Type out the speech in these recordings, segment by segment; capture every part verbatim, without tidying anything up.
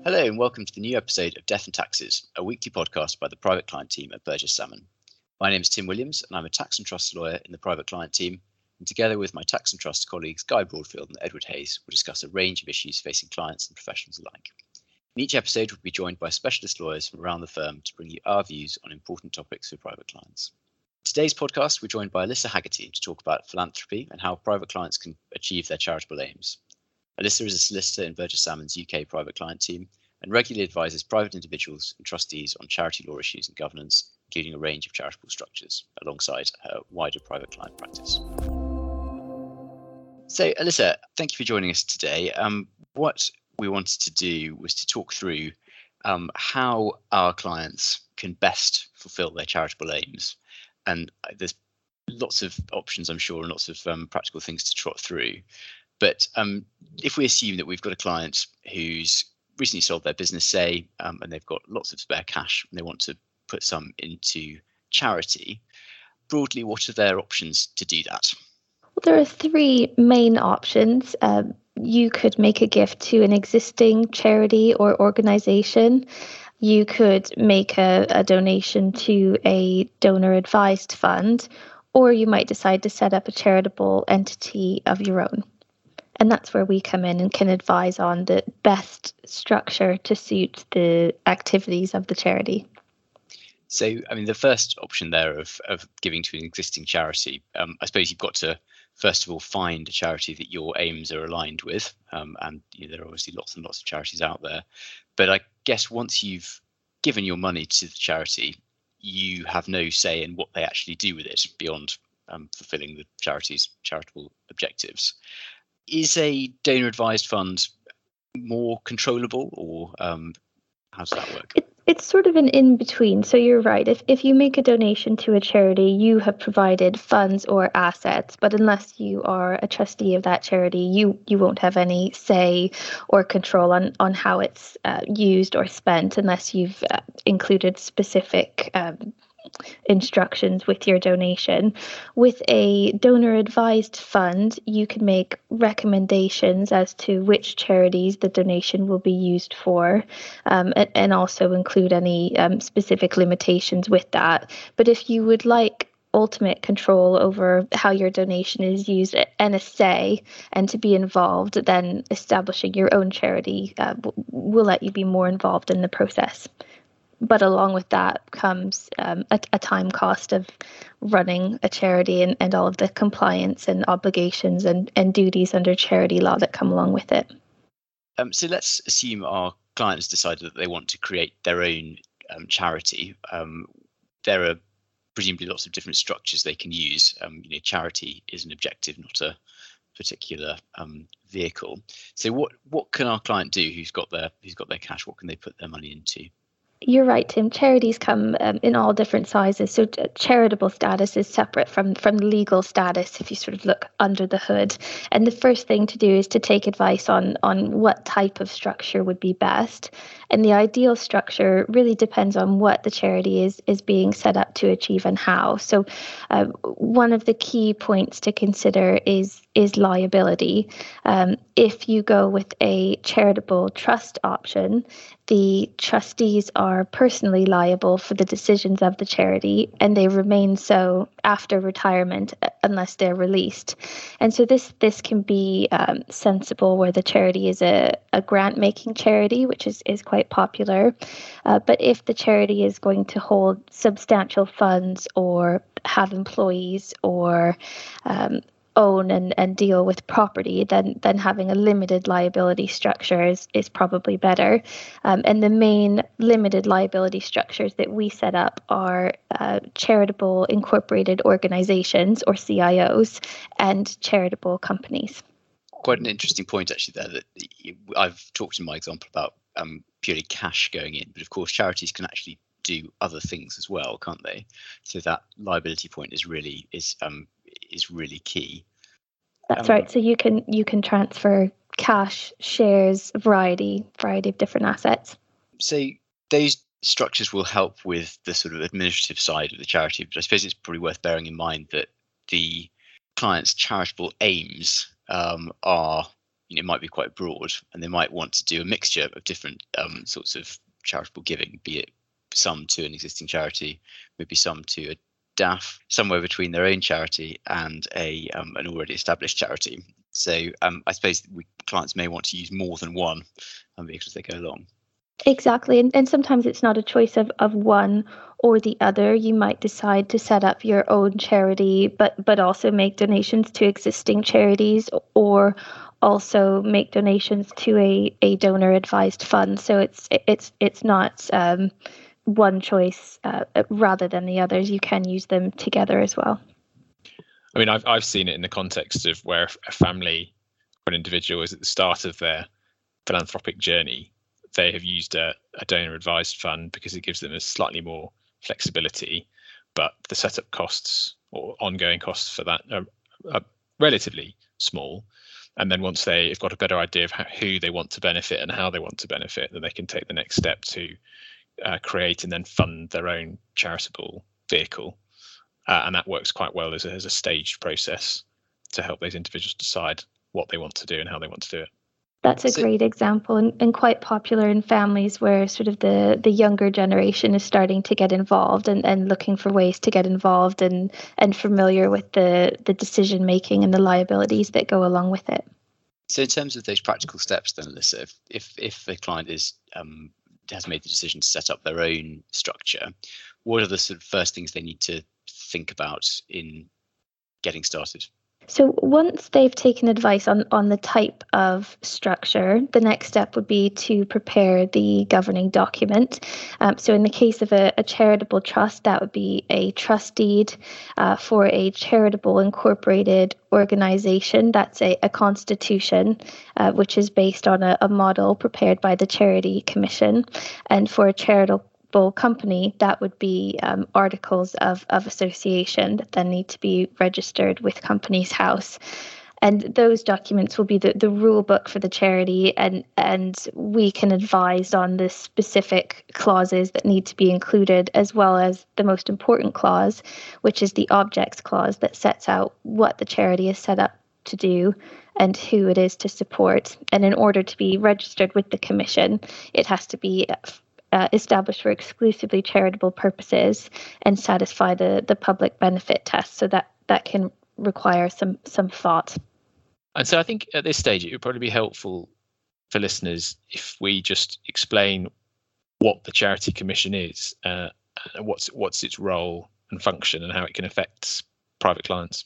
Hello and welcome to the new episode of Death and Taxes, a weekly podcast by the private client team at Burgess Salmon. My name is Tim Williams and I'm a tax and trust lawyer in the private client team, and together with my tax and trust colleagues Guy Broadfield and Edward Hayes, we'll discuss a range of issues facing clients and professionals alike. In each episode, we'll be joined by specialist lawyers from around the firm to bring you our views on important topics for private clients. In today's podcast, we're joined by Alyssa Haggerty to talk about philanthropy and how private clients can achieve their charitable aims. Alyssa is a solicitor in Burgess Salmon's U K private client team and regularly advises private individuals and trustees on charity law issues and governance, including a range of charitable structures, alongside her wider private client practice. So, Alyssa, thank you for joining us today. Um, what we wanted to do was to talk through um, how our clients can best fulfil their charitable aims. And there's lots of options, I'm sure, and lots of um, practical things to trot through. But um, if we assume that we've got a client who's recently sold their business, say, um, and they've got lots of spare cash and they want to put some into charity, broadly, what are their options to do that? Well, there are three main options. Um, you could make a gift to an existing charity or organisation. You could make a, a donation to a donor-advised fund, or you might decide to set up a charitable entity of your own. And that's where we come in and can advise on the best structure to suit the activities of the charity. So, I mean, the first option there of, of giving to an existing charity, um, I suppose you've got to, first of all, find a charity that your aims are aligned with. Um, and you know, there are obviously lots and lots of charities out there. But I guess once you've given your money to the charity, you have no say in what they actually do with it beyond um, fulfilling the charity's charitable objectives. Is a donor advised fund more controllable, or um, how does that work? It, it's sort of an in-between. So you're right. If if you make a donation to a charity, you have provided funds or assets, but unless you are a trustee of that charity, you, you won't have any say or control on, on how it's uh, used or spent unless you've uh, included specific um, instructions with your donation. With a donor advised fund, you can make recommendations as to which charities the donation will be used for, um, and, and also include any um, specific limitations with that. But if you would like ultimate control over how your donation is used and a say and to be involved, then establishing your own charity uh, will let you be more involved in the process. But along with that comes um, a, a time cost of running a charity and, and all of the compliance and obligations and, and duties under charity law that come along with it. Um, so let's assume our client has decided that they want to create their own um, charity. Um, there are presumably lots of different structures they can use. Um, you know, charity is an objective, not a particular um, vehicle. So what what can our client do who's got their who's got their cash? What can they put their money into? You're right, Tim. Charities come um, in all different sizes. So uh, charitable status is separate from, from legal status if you sort of look under the hood. And the first thing to do is to take advice on, on what type of structure would be best. And the ideal structure really depends on what the charity is, is being set up to achieve and how. So uh, one of the key points to consider is is liability. Um, if you go with a charitable trust option, the trustees are personally liable for the decisions of the charity, and they remain so after retirement unless they're released. And so this this can be um, sensible where the charity is a, a grant-making charity, which is, is quite popular. Uh, but if the charity is going to hold substantial funds or have employees or um, own and, and deal with property, then then having a limited liability structure is, is probably better. Um, and the main limited liability structures that we set up are uh, charitable incorporated organizations, or C I Os, and charitable companies. Quite an interesting point actually there, that I've talked in my example about um, purely cash going in, but of course charities can actually do other things as well, can't they? So that liability point is really is um is really key. That's um, right. So you can you can transfer cash, shares, variety variety of different assets. So those structures will help with the sort of administrative side of the charity, but I suppose it's probably worth bearing in mind that the client's charitable aims um, are you know, might be quite broad, and they might want to do a mixture of different um, sorts of charitable giving, be it some to an existing charity, maybe some to a D A F, somewhere between their own charity and a um, an already established charity. So um, I suppose we, clients may want to use more than one um, vehicles as they go along. Exactly. And, and sometimes it's not a choice of, of one or the other. You might decide to set up your own charity, but but also make donations to existing charities, or also make donations to a, a donor advised fund. So it's it's it's not um, one choice uh, rather than the others. You can use them together as well. I mean, I've I've seen it in the context of where a family or an individual is at the start of their philanthropic journey. They have used a, a donor advised fund because it gives them a slightly more flexibility, but the setup costs or ongoing costs for that are, are relatively small. And then once they've got a better idea of how, who they want to benefit and how they want to benefit, then they can take the next step to uh, create and then fund their own charitable vehicle. Uh, and that works quite well as a, as a staged process to help those individuals decide what they want to do and how they want to do it. That's a great example, and, and quite popular in families where sort of the, the younger generation is starting to get involved and, and looking for ways to get involved and, and familiar with the, the decision making and the liabilities that go along with it. So in terms of those practical steps then, Alyssa, if if a client is um, has made the decision to set up their own structure, what are the sort of first things they need to think about in getting started? So once they've taken advice on, on the type of structure, the next step would be to prepare the governing document. Um, so in the case of a, a charitable trust, that would be a trust deed uh, for a charitable incorporated organization. That's a, a constitution, uh, which is based on a, a model prepared by the Charity Commission. And for a charitable company, that would be um, articles of, of association that then need to be registered with Companies House. And those documents will be the, the rule book for the charity, and, and we can advise on the specific clauses that need to be included, as well as the most important clause, which is the objects clause that sets out what the charity is set up to do and who it is to support. And in order to be registered with the Commission, it has to be Uh, established for exclusively charitable purposes and satisfy the, the public benefit test. So that, that can require some some thought. And so I think at this stage, it would probably be helpful for listeners if we just explain what the Charity Commission is, uh, what's what's its role and function, and how it can affect private clients.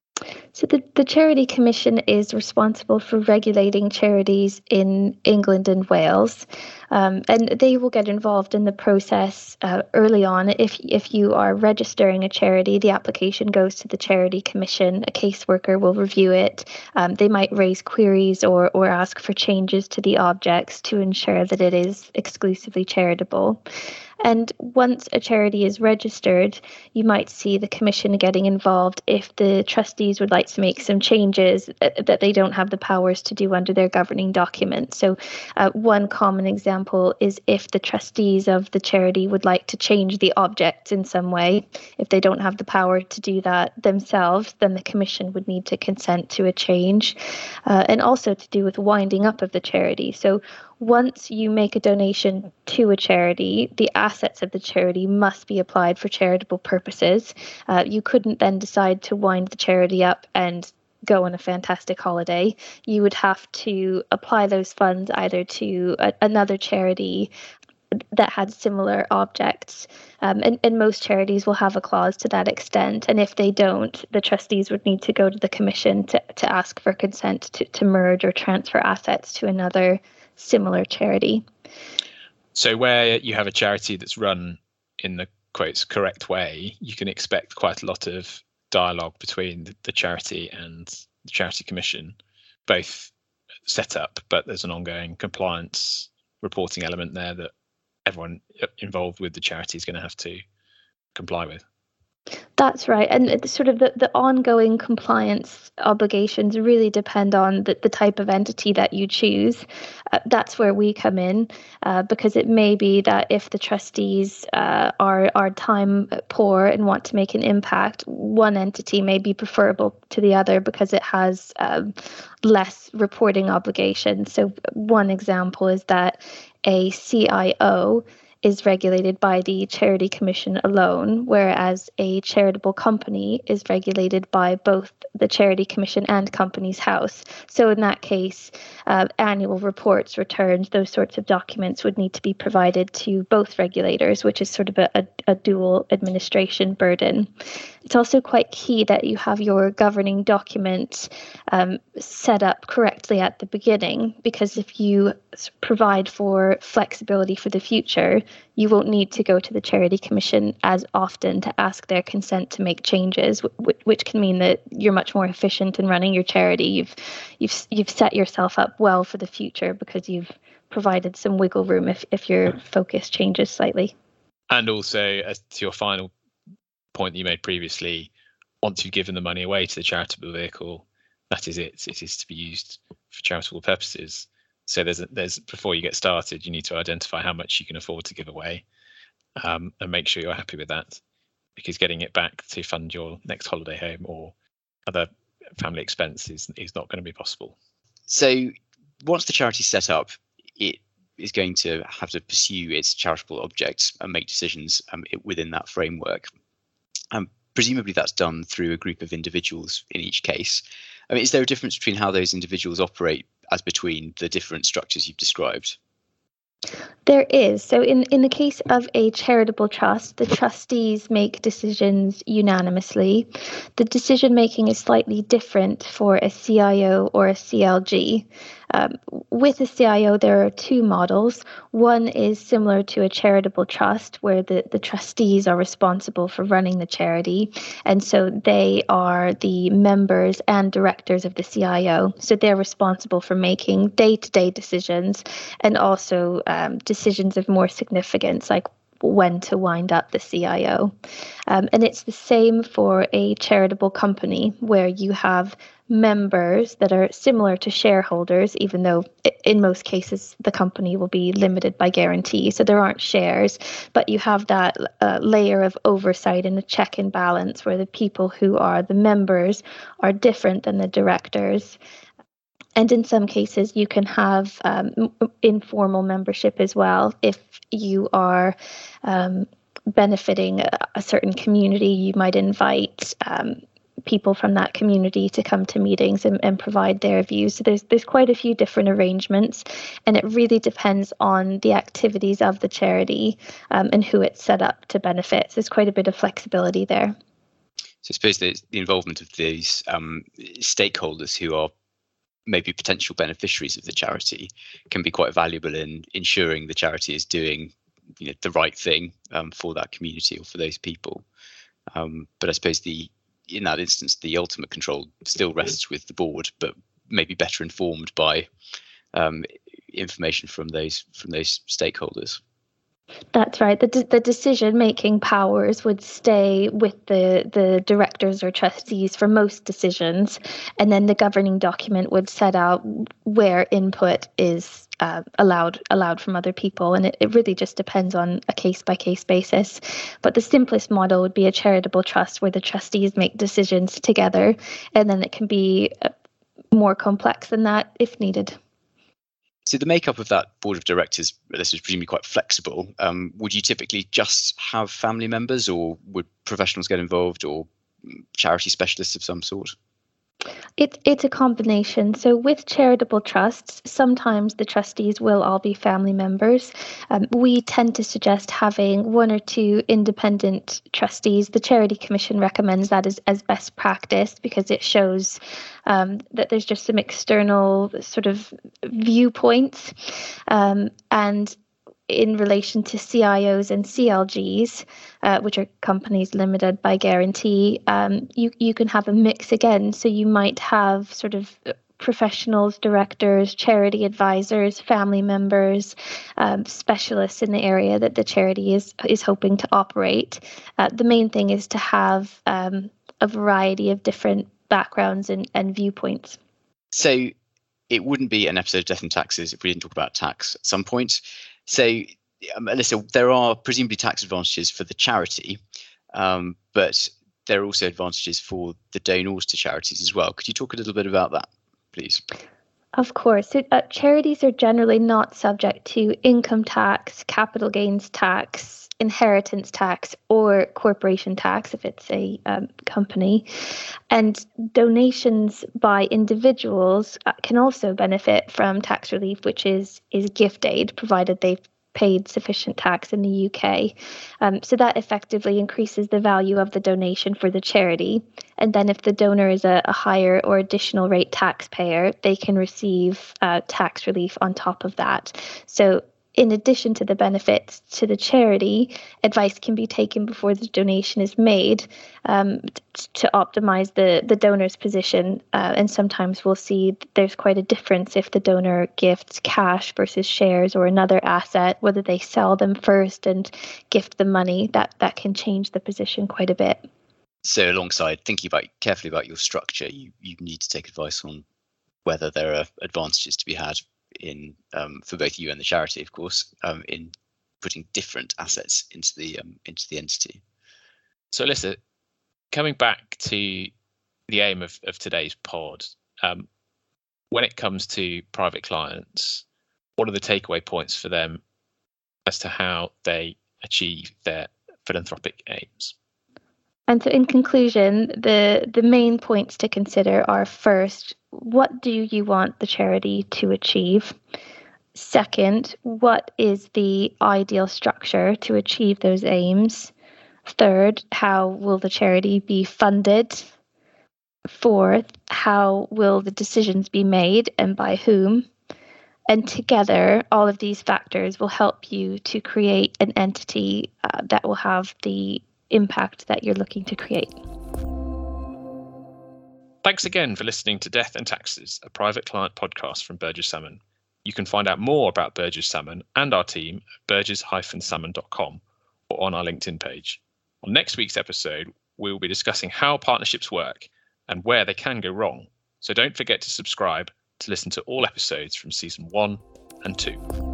So the, the Charity Commission is responsible for regulating charities in England and Wales, um, and they will get involved in the process uh, early on. If if you are registering a charity, the application goes to the Charity Commission. A caseworker will review it. Um, they might raise queries or, or ask for changes to the objects to ensure that it is exclusively charitable. And once a charity is registered, you might see the Commission getting involved if the trustees would like to make some changes that they don't have the powers to do under their governing document. So uh, one common example is if the trustees of the charity would like to change the objects in some way. If they don't have the power to do that themselves, then the Commission would need to consent to a change, uh, and also to do with winding up of the charity. So once you make a donation to a charity, the assets of the charity must be applied for charitable purposes. Uh, you couldn't then decide to wind the charity up and go on a fantastic holiday. You would have to apply those funds either to a, another charity that had similar objects. Um, and, and most charities will have a clause to that extent. And if they don't, the trustees would need to go to the Commission to, to ask for consent to, to merge or transfer assets to another similar charity. So where you have a charity that's run in the quotes correct way, you can expect quite a lot of dialogue between the, the charity and the Charity Commission, both set up, but there's an ongoing compliance reporting element there that everyone involved with the charity is going to have to comply with. That's right. And it's sort of the, the ongoing compliance obligations really depend on the, the type of entity that you choose. Uh, that's where we come in, uh, because it may be that if the trustees uh, are, are time poor and want to make an impact, one entity may be preferable to the other because it has um, less reporting obligations. So one example is that a C I O is regulated by the Charity Commission alone, whereas a charitable company is regulated by both the Charity Commission and Companies House. So in that case, uh, annual reports, returns, those sorts of documents would need to be provided to both regulators, which is sort of a, a, a dual administration burden. It's also quite key that you have your governing document um, set up correctly at the beginning, because if you provide for flexibility for the future, you won't need to go to the Charity Commission as often to ask their consent to make changes, w- which can mean that you're much more efficient in running your charity. You've you've you've set yourself up well for the future because you've provided some wiggle room if, if your focus changes slightly. And also, as to your final point that you made previously, once you've given the money away to the charitable vehicle, that is it. It is to be used for charitable purposes. So there's a, there's before you get started, you need to identify how much you can afford to give away, um, and make sure you're happy with that, because getting it back to fund your next holiday home or other family expenses is not going to be possible. So once the charity's set up, it is going to have to pursue its charitable objects and make decisions um, within that framework. Um, presumably that's done through a group of individuals in each case. I mean, is there a difference between how those individuals operate as between the different structures you've described? There is. So in, in the case of a charitable trust, the trustees make decisions unanimously. The decision making is slightly different for a C I O or a C L G. Um, with a C I O, there are two models. One is similar to a charitable trust, where the, the trustees are responsible for running the charity. And so they are the members and directors of the C I O. So they're responsible for making day-to-day decisions and also um, decisions of more significance, like when to wind up the C I O. Um, and it's the same for a charitable company, where you have members that are similar to shareholders, even though in most cases the company will be limited by guarantee. So there aren't shares, but you have that uh, layer of oversight and a check and balance where the people who are the members are different than the directors. And in some cases, you can have um, informal membership as well. If you are um, benefiting a, a certain community, you might invite um, people from that community to come to meetings and, and provide their views. So there's there's quite a few different arrangements, and it really depends on the activities of the charity um, and who it's set up to benefit. So there's quite a bit of flexibility there. So I suppose the, the involvement of these um, stakeholders who are maybe potential beneficiaries of the charity can be quite valuable in ensuring the charity is doing, you know, the right thing um, for that community or for those people. Um, but I suppose the in that instance, the ultimate control still rests with the board, but maybe better informed by um, information from those from those stakeholders. That's right. The de- the decision-making powers would stay with the, the directors or trustees for most decisions, and then the governing document would set out where input is uh, allowed allowed from other people, and it, it really just depends on a case-by-case basis. But the simplest model would be a charitable trust where the trustees make decisions together, and then it can be more complex than that if needed. So the makeup of that board of directors, this is presumably quite flexible. Um, would you typically just have family members, or would professionals get involved, or charity specialists of some sort? It, it's a combination. So with charitable trusts, sometimes the trustees will all be family members. Um, we tend to suggest having one or two independent trustees. The Charity Commission recommends that as, as best practice, because it shows um, that there's just some external sort of viewpoints. Um, and in relation to C I Os and C L Gs, uh, which are companies limited by guarantee, um, you, you can have a mix again. So you might have sort of professionals, directors, charity advisors, family members, um, specialists in the area that the charity is is hoping to operate. Uh, the main thing is to have um, a variety of different backgrounds and, and viewpoints. So it wouldn't be an episode of Death and Taxes if we didn't talk about tax at some point. So, um, Alyssa, there are presumably tax advantages for the charity, um, but there are also advantages for the donors to charities as well. Could you talk a little bit about that, please? Of course. So, uh, charities are generally not subject to income tax, capital gains tax, inheritance tax, or corporation tax if it's a um, company. And donations by individuals uh, can also benefit from tax relief, which is is gift aid, provided they've paid sufficient tax in the U K. Um, so that effectively increases the value of the donation for the charity. And then if the donor is a, a higher or additional rate taxpayer, they can receive uh, tax relief on top of that. So in addition to the benefits to the charity, advice can be taken before the donation is made um, t- to optimize the, the donor's position. Uh, and sometimes we'll see there's quite a difference if the donor gifts cash versus shares or another asset, whether they sell them first and gift the money, that, that can change the position quite a bit. So alongside thinking about carefully about your structure, you, you need to take advice on whether there are advantages to be had in um, for both you and the charity, of course, um, in putting different assets into the um, into the entity. So, Alyssa, coming back to the aim of, of today's pod, um, when it comes to private clients, what are the takeaway points for them as to how they achieve their philanthropic aims? And so in conclusion, the, the main points to consider are: first, what do you want the charity to achieve? Second, what is the ideal structure to achieve those aims? Third, how will the charity be funded? Fourth, how will the decisions be made and by whom? And together, all of these factors will help you to create an entity uh, that will have the impact that you're looking to create. Thanks again for listening to Death and Taxes, a private client podcast from Burgess Salmon. You can find out more about Burgess Salmon and our team at burgess dash salmon dot com or on our LinkedIn page. On next week's episode, we will be discussing how partnerships work and where they can go wrong. So don't forget to subscribe to listen to all episodes from season one and two.